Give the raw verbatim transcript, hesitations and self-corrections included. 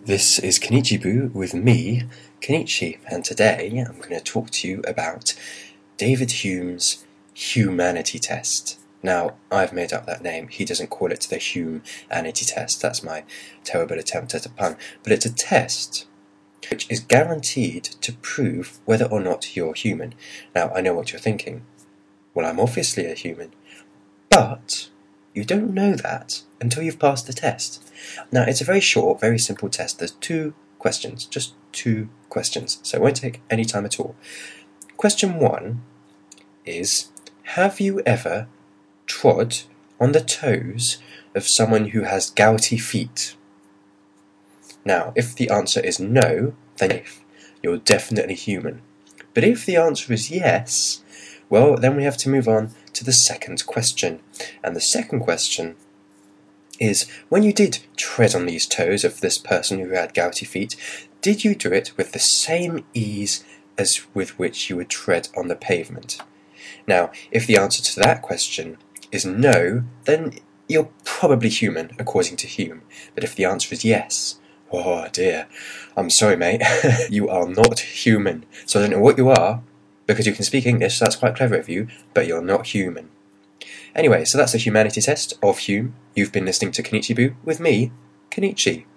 This is Kenichi-bu with me, Kenichi, and today I'm going to talk to you about David Hume's Humanity Test. Now, I've made up that name. He doesn't call it the Humanity Test. That's my terrible attempt at a pun. But it's a test which is guaranteed to prove whether or not you're human. Now, I know what you're thinking. Well, I'm obviously a human. But you don't know that until you've passed the test. Now, it's a very short, very simple test. There's two questions, just two questions, so it won't take any time at all. Question one is, have you ever trod on the toes of someone who has gouty feet? Now, if the answer is no, then you're definitely human. But if the answer is yes, well, then we have to move on to the second question. And the second question is, when you did tread on these toes of this person who had gouty feet, did you do it with the same ease as with which you would tread on the pavement? Now, if the answer to that question is no, then you're probably human, according to Hume. But if the answer is yes, oh dear, I'm sorry mate, you are not human. So I don't know what you are, because you can speak English, so that's quite clever of you, but you're not human. Anyway, so that's the humanity test of Hume. You've been listening to Kenichi-bu with me, Kenichi.